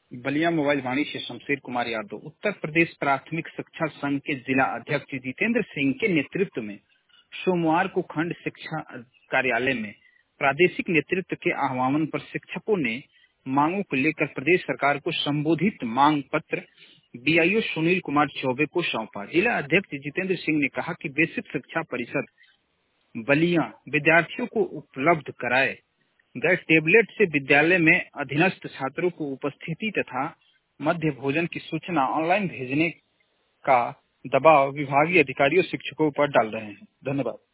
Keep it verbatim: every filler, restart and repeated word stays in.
Ballia mobile वाणी से शमशेर कुमार यादव। उत्तर प्रदेश प्राथमिक शिक्षा संघ के जिला अध्यक्ष जितेंद्र सिंह के नेतृत्व में सोमवार को खंड शिक्षा कार्यालय में प्रादेशिक नेतृत्व के आह्वान पर शिक्षकों ने मांगों को लेकर प्रदेश सरकार को संबोधित मांग पत्र बीआईओ सुनील कुमार चौबे को सौंपा। जिला अध्यक्ष जितेंद्र सिंह ने कहा कि बेसिक शिक्षा परिषद बलिया विद्यार्थियों को उपलब्ध कराए गए टेबलेट से विद्यालय में अधीनस्थ छात्रों को उपस्थिति तथा मध्य भोजन की सूचना ऑनलाइन भेजने का दबाव विभागीय अधिकारियों शिक्षकों पर डाल रहे हैं। धन्यवाद।